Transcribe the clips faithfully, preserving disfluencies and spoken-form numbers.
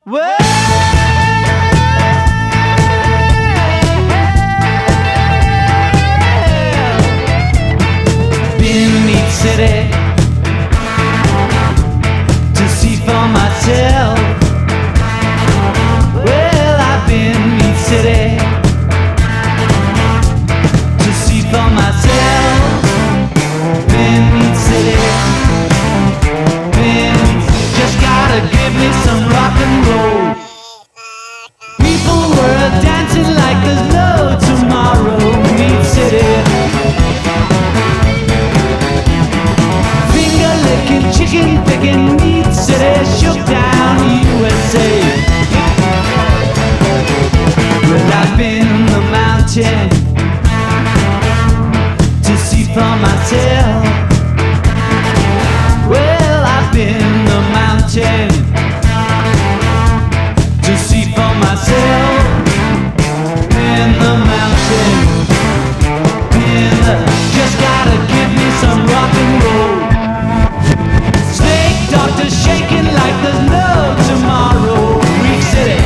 Been in each city to see for myself. Well, I've been in each city to see for myself. Been in each city, been, just gotta give me some rock and roll. People were dancing like there's no tomorrow in each city. Finger licking, chicken picking, meat city, shook down U S A. Well, I've been in the mountain to see for myself. Well, I've been in the mountain to see for myself. In the mountain, in the, just gotta give me some rock and roll. Snake doctor shaking like there's no tomorrow. Weak City.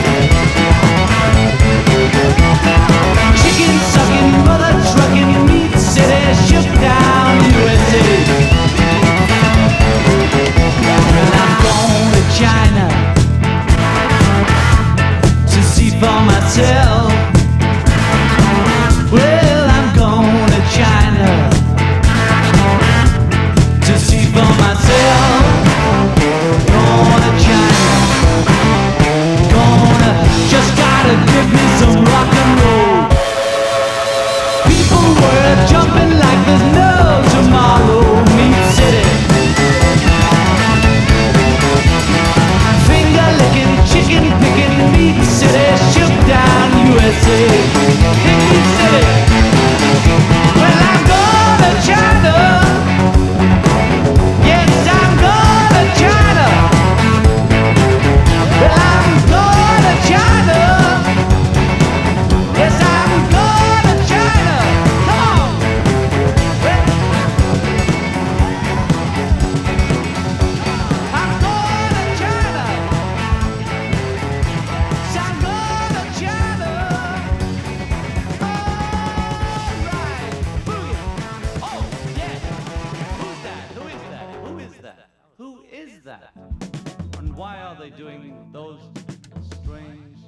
Chicken sucking, mother trucking, meat city, shook down U S A. Well, I'm going to China to see for myself. Well, I'm going to China to see for myself. Going to China, gonna, just gotta give me some rock and roll. People were jumping like there's no tomorrow. Meat City. Finger licking, chicken picking, meat city, shook down U S A. Meat City. Well, I'm going to China. Yes, I'm going to China. Well, I'm going to China. Yes, I'm going to China. Come on. Well, I'm going to China. Yes, I'm going to China. All right. Boogie. Oh, yeah. Who's that? Who is that? Who is that? Who is that? And why are they doing those strange